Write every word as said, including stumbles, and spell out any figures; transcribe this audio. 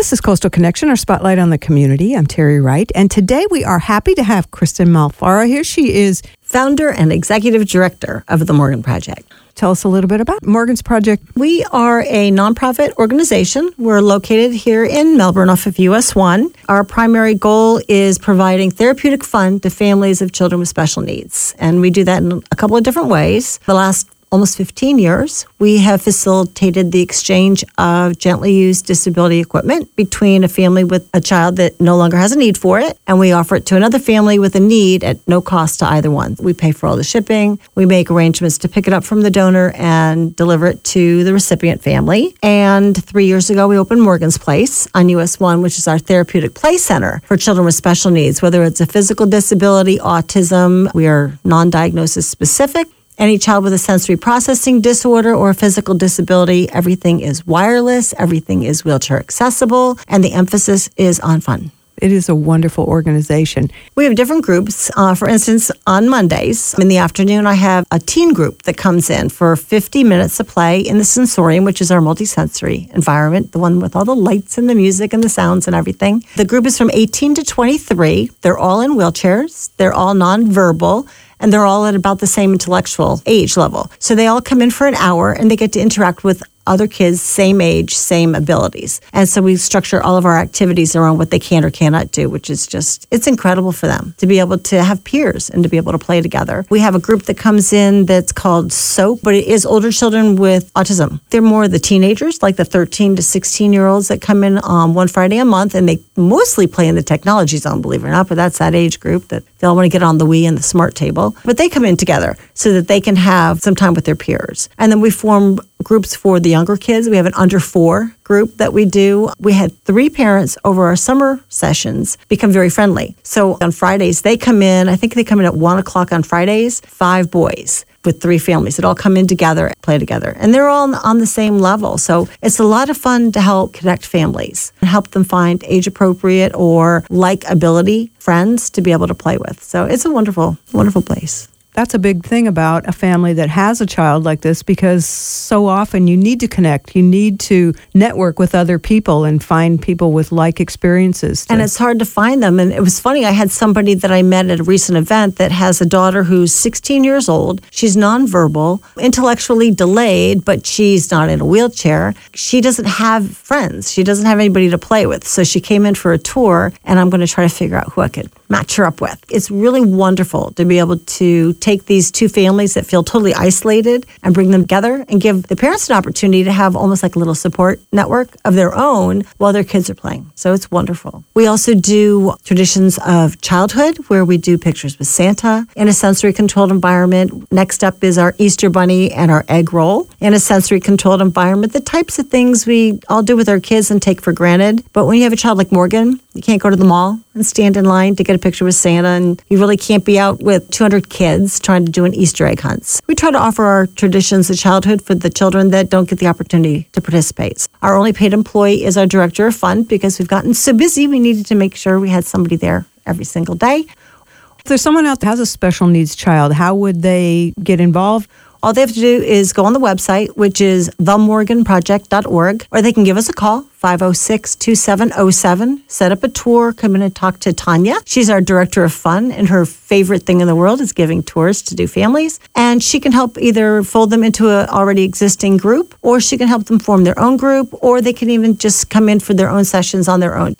This is Coastal Connection, our spotlight on the community. I'm Terry Wright, and today we are happy to have Kristen Malfara here. She is founder and executive director of the Morgan Project. Tell us a little bit about Morgan's Project. We are a nonprofit organization. We're located here in Melbourne off of U S one. Our primary goal is providing therapeutic fun to families of children with special needs. And we do that in a couple of different ways. The last almost fifteen years, we have facilitated the exchange of gently used disability equipment between a family with a child that no longer has a need for it, and we offer it to another family with a need at no cost to either one. We pay for all the shipping. We make arrangements to pick it up from the donor and deliver it to the recipient family. And three years ago, we opened Morgan's Place on U S one, which is our therapeutic play center for children with special needs, whether it's a physical disability, autism. We are non-diagnosis specific. Any child with a sensory processing disorder or a physical disability, everything is wireless, everything is wheelchair accessible, and the emphasis is on fun. It is a wonderful organization. We have different groups. Uh, for instance, on Mondays in the afternoon, I have a teen group that comes in for fifty minutes of play in the Sensorium, which is our multisensory environment, the one with all the lights and the music and the sounds and everything. The group is from eighteen to twenty-three. They're all in wheelchairs. They're all nonverbal. And they're all at about the same intellectual age level. So they all come in for an hour and they get to interact with other kids, same age, same abilities. And so we structure all of our activities around what they can or cannot do, which is just, it's incredible for them to be able to have peers and to be able to play together. We have a group that comes in that's called SOAP, but it is older children with autism. They're more the teenagers, like the thirteen to sixteen year olds that come in um, one Friday a month, and they mostly play in the technology zone, believe it or not, but that's that age group that they all want to get on the Wii and the smart table. But they come in together so that they can have some time with their peers. And then we form groups for the younger kids. We have an under four group that we do. We had three parents over our summer sessions become very friendly. So on Fridays, they come in, I think they come in at one o'clock on Fridays, five boys with three families that all come in together, play together. And they're all on the same level. So it's a lot of fun to help connect families and help them find age-appropriate or like ability friends to be able to play with. So it's a wonderful, wonderful place. That's a big thing about a family that has a child like this, because so often you need to connect. You need to network with other people and find people with like experiences. To... And it's hard to find them. And it was funny, I had somebody that I met at a recent event that has a daughter who's sixteen years old. She's nonverbal, intellectually delayed, but she's not in a wheelchair. She doesn't have friends. She doesn't have anybody to play with. So she came in for a tour, and I'm going to try to figure out who I could match her up with. It's really wonderful to be able to take these two families that feel totally isolated and bring them together and give the parents an opportunity to have almost like a little support network of their own while their kids are playing. So it's wonderful. We also do traditions of childhood where we do pictures with Santa in a sensory controlled environment. Next up is our Easter Bunny and our egg roll in a sensory controlled environment. The types of things we all do with our kids and take for granted. But when you have a child like Morgan, you can't go to the mall and stand in line to get a picture with Santa, and you really can't be out with two hundred kids trying to do an Easter egg hunt. We try to offer our traditions of childhood for the children that don't get the opportunity to participate. Our only paid employee is our director of fun, because we've gotten so busy we needed to make sure we had somebody there every single day. If there's someone out there who has a special needs child, how would they get involved? All they have to do is go on the website, which is the morgan project dot org, or they can give us a call, five oh six, two seven oh seven, set up a tour, come in and talk to Tanya. She's our director of fun, and her favorite thing in the world is giving tours to do families. And she can help either fold them into an already existing group, or she can help them form their own group, or they can even just come in for their own sessions on their own.